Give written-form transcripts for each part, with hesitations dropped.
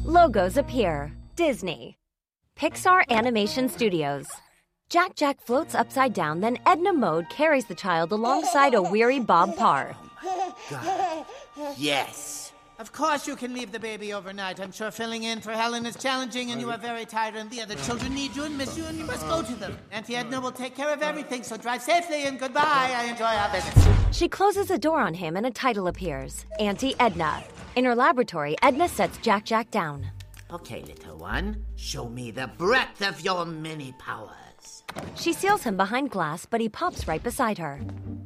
Logos appear. Disney. Pixar Animation Studios. Jack Jack floats upside down, then Edna Mode carries the child alongside a weary Bob Parr. God. Yes. Of course you can leave the baby overnight. I'm sure filling in for Helen is challenging and you are very tired and the other children need you and miss you and you must go to them. Auntie Edna will take care of everything, so drive safely and goodbye. I enjoy our visit. She closes a door on him and a title appears. Auntie Edna. In her laboratory, Edna sets Jack Jack down. Okay, little one. Show me the breadth of your many powers. She seals him behind glass, but he pops right beside her.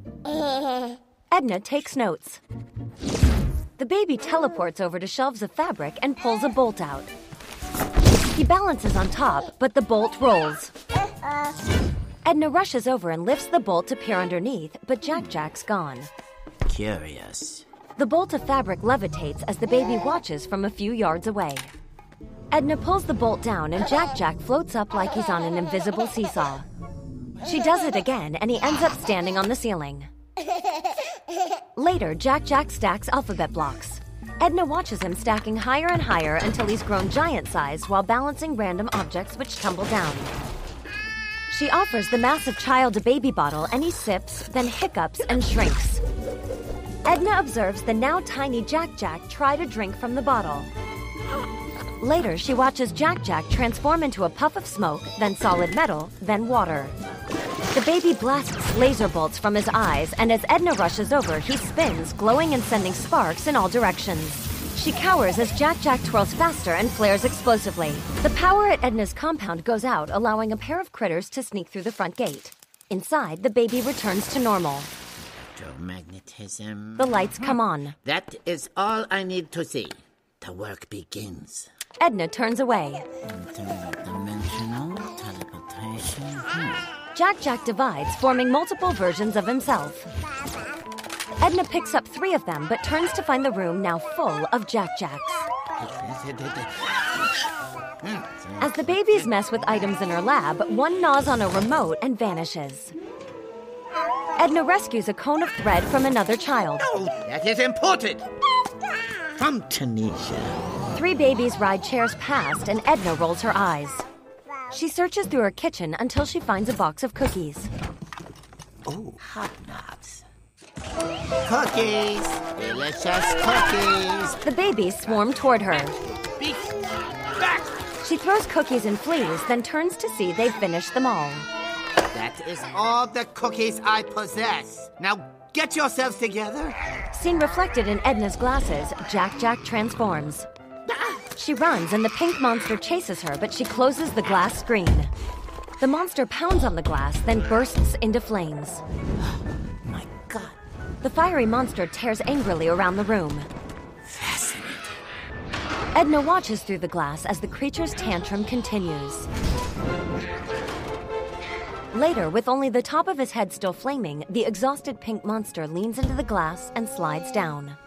Edna takes notes. The baby teleports over to shelves of fabric and pulls a bolt out. He balances on top, but the bolt rolls. Edna rushes over and lifts the bolt to peer underneath, but Jack Jack's gone. Curious. The bolt of fabric levitates as the baby watches from a few yards away. Edna pulls the bolt down and Jack Jack floats up like he's on an invisible seesaw. She does it again and he ends up standing on the ceiling. Later, Jack Jack stacks alphabet blocks. Edna watches him stacking higher and higher until he's grown giant-sized while balancing random objects which tumble down. She offers the massive child a baby bottle and he sips, then hiccups and shrinks. Edna observes the now tiny Jack Jack try to drink from the bottle. Later, she watches Jack Jack transform into a puff of smoke, then solid metal, then water. The baby blasts laser bolts from his eyes, and as Edna rushes over, he spins, glowing and sending sparks in all directions. She cowers as Jack Jack twirls faster and flares explosively. The power at Edna's compound goes out, allowing a pair of critters to sneak through the front gate. Inside, the baby returns to normal. Electromagnetism. The lights come on. That is all I need to see. The work begins. Edna turns away. Interdimensional teleportation. Jack Jack divides, forming multiple versions of himself. Edna picks up 3 of them, but turns to find the room now full of Jack Jacks. As the babies mess with items in her lab, one gnaws on a remote and vanishes. Edna rescues a cone of thread from another child. Oh, that is imported. From Tunisia. 3 babies ride chairs past, and Edna rolls her eyes. She searches through her kitchen until she finds a box of cookies. Oh, hot nuts. Cookies! Delicious cookies! The babies swarm toward her. Back! She throws cookies and flees, then turns to see they've finished them all. That is all the cookies I possess. Now get yourselves together. Seen reflected in Edna's glasses, Jack Jack transforms. She runs and the pink monster chases her, but she closes the glass screen. The monster pounds on the glass, then bursts into flames. My God. The fiery monster tears angrily around the room. Fascinating. Edna watches through the glass as the creature's tantrum continues. Later, with only the top of his head still flaming, the exhausted pink monster leans into the glass and slides down.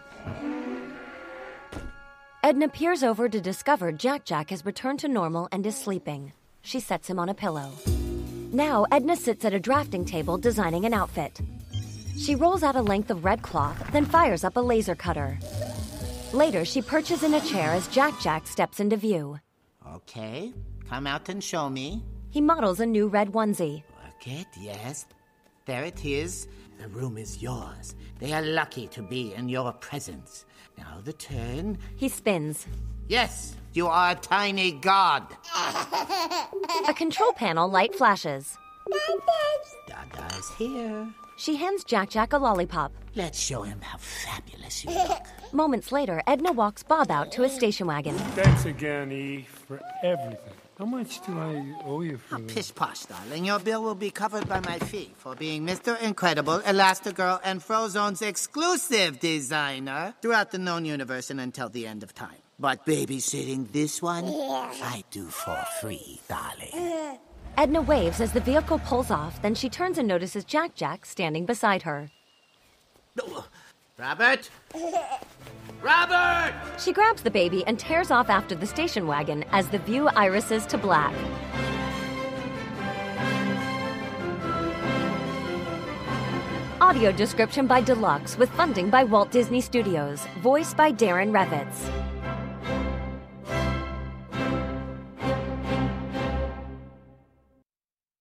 Edna peers over to discover Jack Jack has returned to normal and is sleeping. She sets him on a pillow. Now, Edna sits at a drafting table designing an outfit. She rolls out a length of red cloth, then fires up a laser cutter. Later, she perches in a chair as Jack Jack steps into view. Okay, come out and show me. He models a new red onesie. Work it, yes. There it is. The room is yours. They are lucky to be in your presence. Now the turn. He spins. Yes, you are a tiny god. A control panel light flashes. Dada's here. She hands Jack Jack a lollipop. Let's show him how fabulous you look. Moments later, Edna walks Bob out to a station wagon. Thanks again, E, for everything. How much do I owe you for this? Pish posh, darling. Your bill will be covered by my fee for being Mr. Incredible, Elastigirl, and Frozone's exclusive designer throughout the known universe and until the end of time. But babysitting this one, I do for free, darling. Edna waves as the vehicle pulls off, then she turns and notices Jack Jack standing beside her. Robert? Robert! She grabs the baby and tears off after the station wagon as the view irises to black. Audio description by Deluxe with funding by Walt Disney Studios. Voice by Darren Revitz.